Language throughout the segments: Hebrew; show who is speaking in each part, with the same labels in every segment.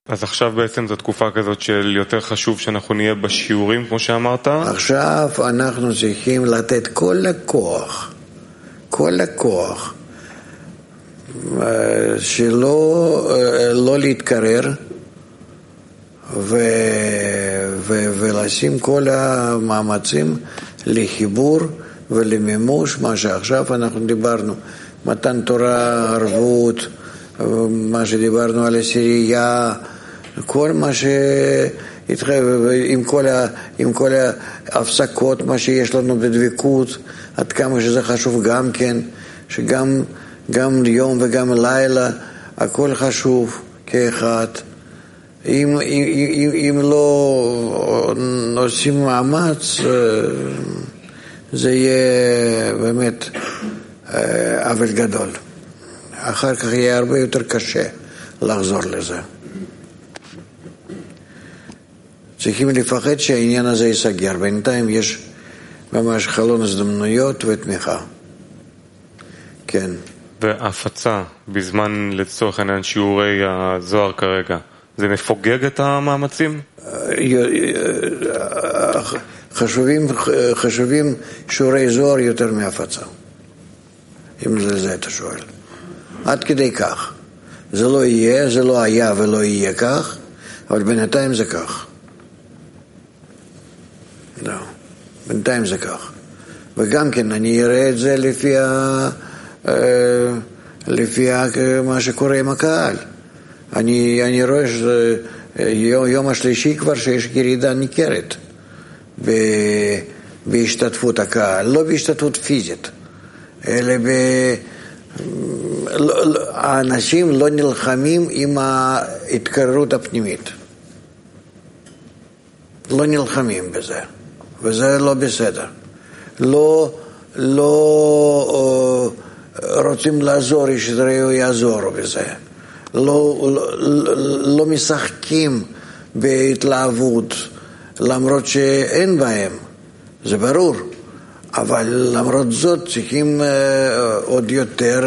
Speaker 1: אז עכשיו בעצם זו תקופה כזאת של יותר חשוב שאנחנו נהיה בשיעורים, כמו שאמרת?
Speaker 2: עכשיו אנחנו צריכים לתת כל הכוח, שלא להתקרר, ולשים כל המאמצים לחיבור ולמימוש מה שעכשיו אנחנו דיברנו, מתן תורה, ערבות, מה שדיברנו על עשירייה, כל מה עם כל ההפסקות, מה שיש לנו בדבקות, עד כמה שזה חשוב גם כן, שגם יום וגם לילה, הכל חשוב כאחד. אם לא עושים מאמץ, זה יהיה באמת עוול גדול. אחר כך יהיה הרבה יותר קשה לחזור לזה. צריכים לפחד שהעניין הזה ייסגר. בינתיים יש ממש חלון הזדמנויות ותמיכה. כן.
Speaker 1: והפצה בזמן לצורך העניין שיעורי הזוהר כרגע, זה מפוגג את המאמצים?
Speaker 2: חשובים שיעורי זוהר יותר מהפצה. אם זה אתה שואל. עד כדי כך. זה לא יהיה, זה לא היה ולא יהיה כך, אבל בינתיים זה כך. לא, בינתיים זה כך. וגם כן אני אראה את זה לפי מה שקורה עם הקהל. אני רואה יום השלישי כבר שיש ירידה ניכרת בהשתתפות הקהל, לא בהשתתפות פיזית, אלא האנשים לא נלחמים עם ההתקררות הפנימית. לא נלחמים בזה, וזה לא בסדר. לא רוצים לעזור, ישדרו יעזורו בזה. לא משחקים בהתלהבות, למרות שאין בהם, זה ברור. אבל למרות זאת צריכים עוד יותר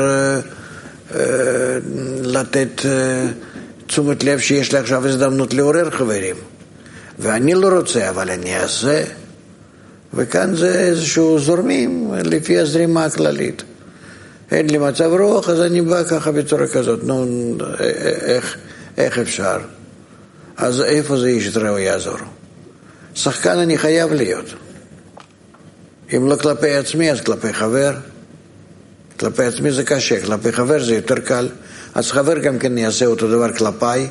Speaker 2: לתת תשומת לב שיש לי עכשיו הזדמנות לעורר חברים. ואני לא רוצה, אבל אני אעשה. וכאן זה איזשהו זורמים לפי הזרימה הכללית. אין לי מצב רוח, אז אני בא ככה בצורה כזאת. נו, איך אפשר? אז איפה זה ישתרהו יעזור? שחקן אני חייב להיות. אם לא כלפי עצמי, אז כלפי חבר. כלפי עצמי זה קשה, כלפי חבר זה יותר קל. אז חבר גם כן יעשה אותו דבר כלפיי.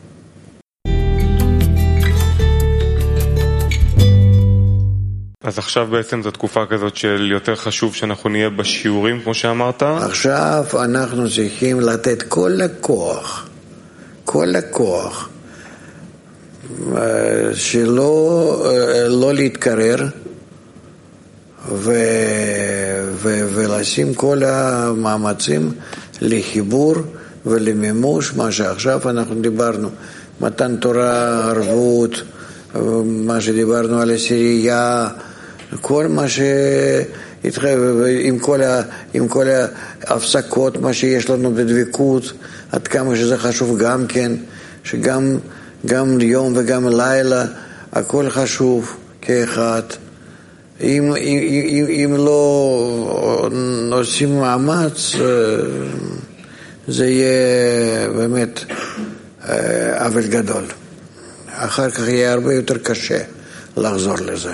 Speaker 1: אז עכשיו בעצם זו תקופה כזאת של יותר חשוב שאנחנו נהיה בשיעורים, כמו שאמרת?
Speaker 2: עכשיו אנחנו צריכים לתת כל הכוח, שלא להתקרר, ולשים כל המאמצים לחיבור ולמימוש מה שעכשיו אנחנו דיברנו, מתן תורה, ערבות, מה שדיברנו על עשירייה, כל מה עם כל ההפסקות, מה שיש לנו בדבקות, עד כמה שזה חשוב גם כן, שגם יום וגם לילה, הכל חשוב כאחד. אם לא עושים מאמץ, זה יהיה באמת עוול גדול. אחר כך יהיה הרבה יותר קשה לחזור לזה.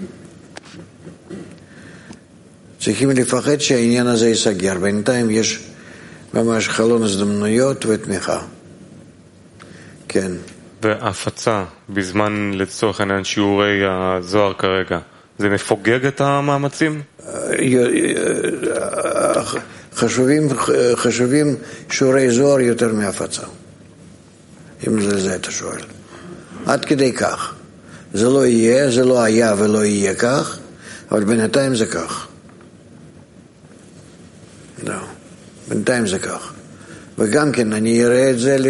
Speaker 2: צריכים לפחד שהעניין הזה ייסגר. בינתיים יש ממש חלון הזדמנויות ותמיכה. כן.
Speaker 1: והפצה בזמן לצורך העניין שיעורי הזוהר כרגע, זה מפוגג את המאמצים?
Speaker 2: חשובים שיעורי זוהר יותר מהפצה. אם זה אתה שואל. עד כדי כך. זה לא יהיה, זה לא היה ולא יהיה כך, אבל בינתיים זה כך. לא, בינתיים זה כך. וגם כן אני אראה את זה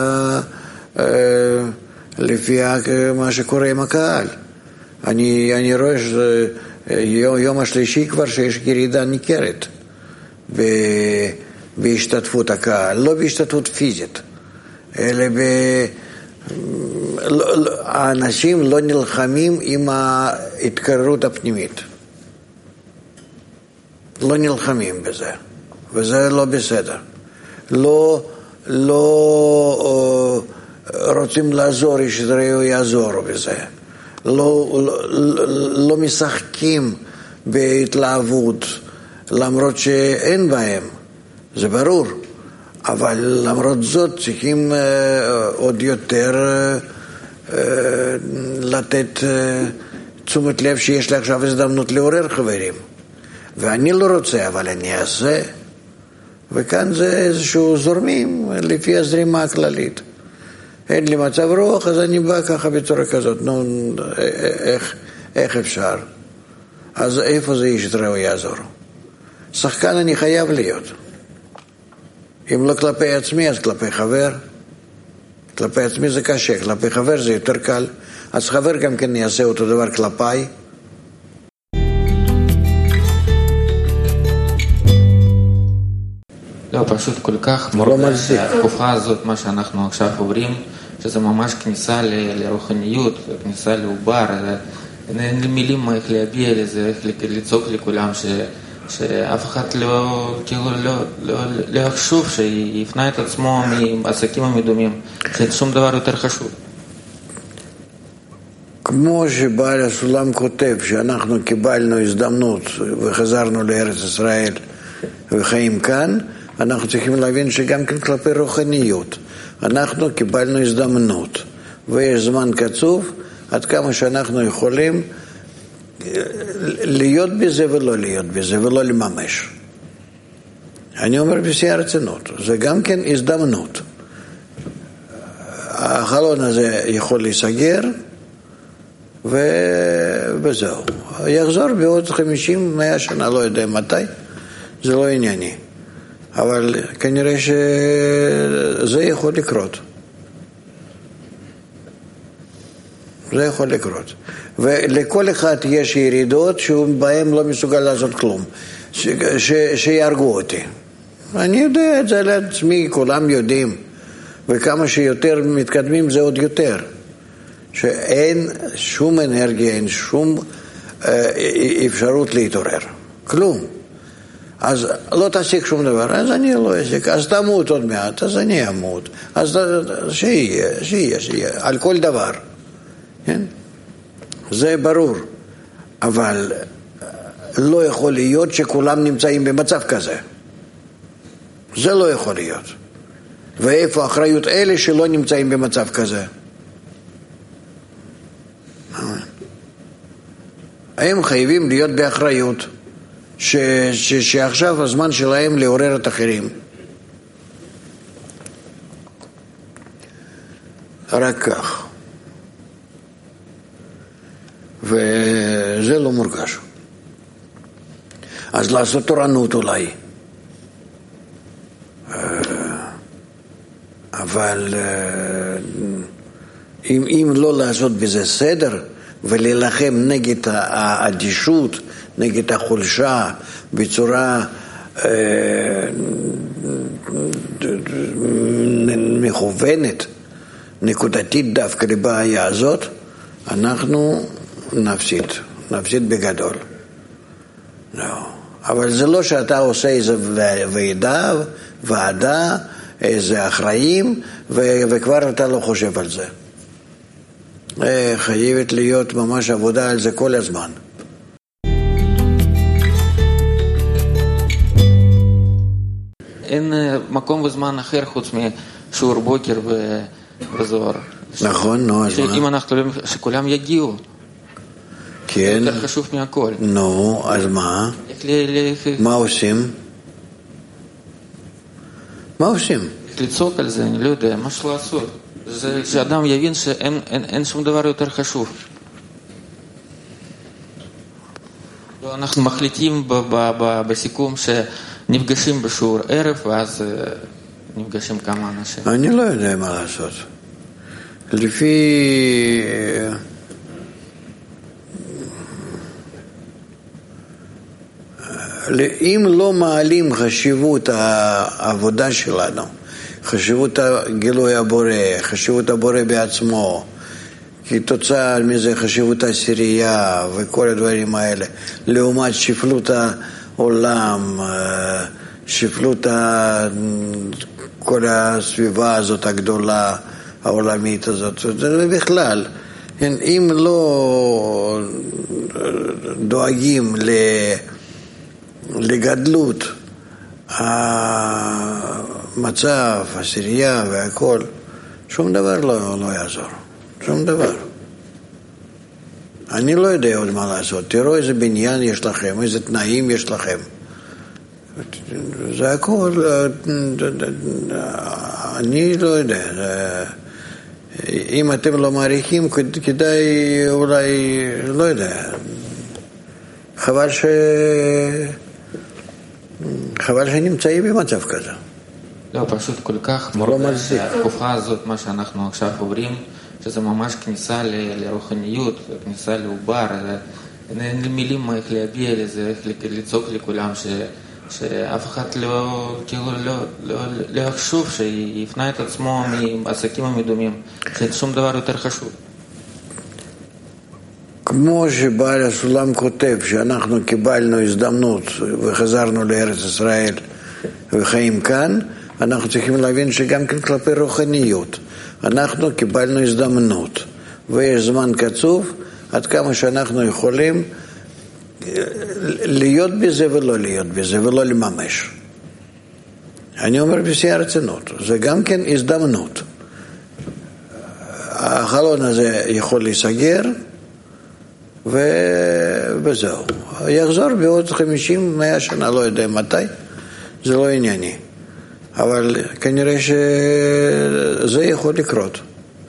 Speaker 2: לפי מה שקורה עם הקהל. אני רואה יום השלישי כבר שיש ירידה ניכרת בהשתתפות הקהל, לא בהשתתפות פיזית, אלא האנשים לא נלחמים עם ההתקררות הפנימית. לא נלחמים בזה, וזה לא בסדר. לא רוצים לעזור, ישתראו יעזור בזה. לא משחקים בהתלהבות, למרות שאין בהם, זה ברור. אבל למרות זאת צריכים עוד יותר לתת תשומת לב שיש לי עכשיו הזדמנות לעורר חברים. ואני לא רוצה, אבל אני אעשה. וכאן זה איזשהו זורמים לפי הזרימה הכללית. אין לי מצב רוח, אז אני בא ככה בצורה כזאת. נו, איך אפשר? אז איפה זה ישתראו יעזור? שחקן אני חייב להיות. אם לא כלפי עצמי, אז כלפי חבר. כלפי עצמי זה קשה, כלפי חבר זה יותר קל. אז חבר גם כן יעשה אותו דבר כלפיי.
Speaker 3: לא, פשוט כל כך מורגש שהתקופה הזאת, מה שאנחנו עכשיו עוברים, שזה ממש כניסה לרוחניות, כניסה לעובר, אין לי מילים איך להביע לזה, איך לצעוק לכולם, שאף אחד לא יחשוב שיפנה את עצמו מעסקים המדומים, ששום דבר יותר חשוב.
Speaker 2: כמו שבעל הסולם כותב שאנחנו קיבלנו הזדמנות וחזרנו לארץ ישראל וחיים כאן, אנחנו צריכים להבין שגם כן כלפי רוחניות אנחנו קיבלנו הזדמנות ויש זמן קצוב עד כמה שאנחנו יכולים להיות בזה ולא להיות בזה ולא לממש. אני אומר בשיא הרצינות, זה גם כן הזדמנות. החלון הזה יכול להיסגר וזהו. יחזור בעוד 50-100 שנה, לא יודע מתי, זה לא ענייני. אבל כנראה שזה יכול לקרות. זה יכול לקרות. ולכל אחד יש ירידות שבהם לא מסוגל לעשות כלום. שירגו אותי. אני יודע את זה לעצמי, כולם יודעים. וכמה שיותר מתקדמים זה עוד יותר. שאין שום אנרגיה, אין שום אפשרות להתעורר. כלום. אז לא תשיג שום דבר, אז אני לא אשיג, אז תמות עוד מעט, אז אני אמות, אז שיהיה, על כל דבר. כן? זה ברור, אבל לא יכול להיות שכולם נמצאים במצב כזה. זה לא יכול להיות. ואיפה האחריות אלה שלא נמצאים במצב כזה? הם חייבים להיות באחריות. שעכשיו הזמן שלהם לעורר את אחרים. רק כך. וזה לא מורגש. אז לעשות תורנות אולי. אבל אם לא לעשות בזה סדר ולהילחם נגד האדישות, נגד החולשה בצורה מכוונת, נקודתית דווקא לבעיה הזאת, אנחנו נפסיד בגדול. לא. אבל זה לא שאתה עושה איזו ועדה, איזה אחראים, וכבר אתה לא חושב על זה. חייבת להיות ממש עבודה על זה כל הזמן.
Speaker 3: אין מקום וזמן אחר חוץ משיעור בוקר וזוהר.
Speaker 2: נכון, נו, אז מה?
Speaker 3: אם אנחנו שכולם יגיעו.
Speaker 2: כן.
Speaker 3: יותר חשוב מהכל.
Speaker 2: נו, אז מה? מה עושים? מה עושים?
Speaker 3: לצעוק על זה, אני לא יודע, משהו לעשות. זה שאדם יבין שאין שום דבר יותר חשוב. אנחנו מחליטים בסיכום שנפגשים בשיעור ערב, ואז נפגשים כמה אנשים.
Speaker 2: אני לא יודע מה לעשות. אם לא מעלים חשיבות העבודה שלנו, חשיבות גילוי הבורא, חשיבות הבורא בעצמו, כתוצאה מזה חשיבות העשירייה וכל הדברים האלה, לעומת שפלות העולם, שפלות כל הסביבה הזאת הגדולה, העולמית הזאת, ובכלל, אם לא דואגים לגדלות המצב, העשירייה והכל, שום דבר לא יעזור, שום דבר. אני לא יודע עוד מה לעשות, תראו איזה בניין יש לכם, איזה תנאים יש לכם. זה הכל, אני לא יודע, אם אתם לא מעריכים, כדאי אולי, לא יודע, חבל שנמצאים במצב כזה.
Speaker 3: לא, פשוט כל כך מורגש התקופה הזאת, מה שאנחנו עכשיו עוברים, שזה ממש כניסה לרוחניות, כניסה לעובר, אין לי מילים איך להביע לזה, איך לצעוק לכולם שאף אחד לא יחשוב שיפנה את עצמו מעסקים המדומים, ששום דבר יותר חשוב.
Speaker 2: כמו שבעל הסולם כותב שאנחנו קיבלנו הזדמנות וחזרנו לארץ ישראל וחיים כאן, אנחנו צריכים להבין שגם כן כלפי רוחניות אנחנו קיבלנו הזדמנות ויש זמן קצוב עד כמה שאנחנו יכולים להיות בזה ולא להיות בזה ולא לממש. אני אומר בשיא הרצינות, זה גם כן הזדמנות. החלון הזה יכול להיסגר וזהו. יחזור בעוד 50-100 שנה, לא יודע מתי, זה לא ענייני. אבל כנראה שזה יכול לקרות.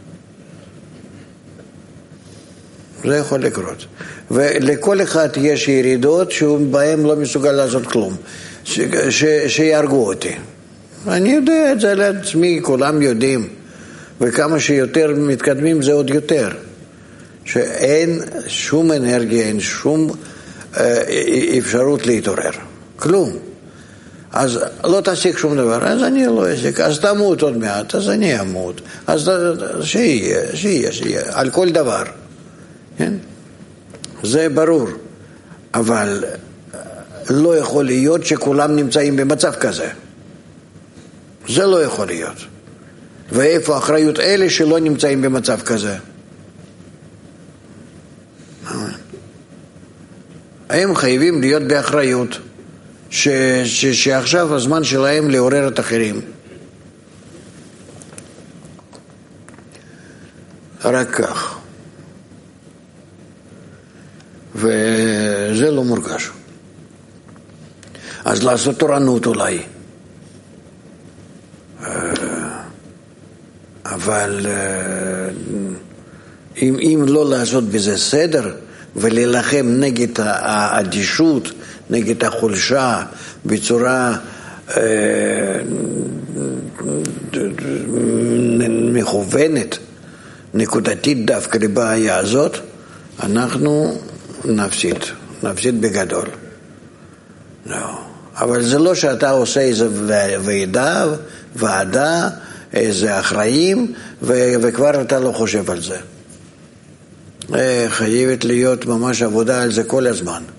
Speaker 2: זה יכול לקרות. ולכל אחד יש ירידות שבהם לא מסוגל לעשות כלום. שירגו אותי. אני יודע את זה לעצמי, כולם יודעים. וכמה שיותר מתקדמים זה עוד יותר. שאין שום אנרגיה, אין שום אפשרות להתעורר. כלום. אז לא תשיג שום דבר, אז אני לא אשיג. אז תמות עוד מעט, אז אני אמות. אז שיהיה, על כל דבר. כן? זה ברור. אבל לא יכול להיות שכולם נמצאים במצב כזה. זה לא יכול להיות. ואיפה האחריות אלה שלא נמצאים במצב כזה? הם חייבים להיות באחריות שעכשיו הזמן שלהם לעורר את אחרים. רק כך. וזה לא מורגש. אז לעשות תורנות אולי. אבל אם לא לעשות בזה סדר ולהילחם נגד האדישות, נגד החולשה בצורה מכוונת, נקודתית דווקא לבעיה הזאת, אנחנו נפסיד בגדול. לא. אבל זה לא שאתה עושה איזו ועדה, איזה אחראים, וכבר אתה לא חושב על זה. חייבת להיות ממש עבודה על זה כל הזמן.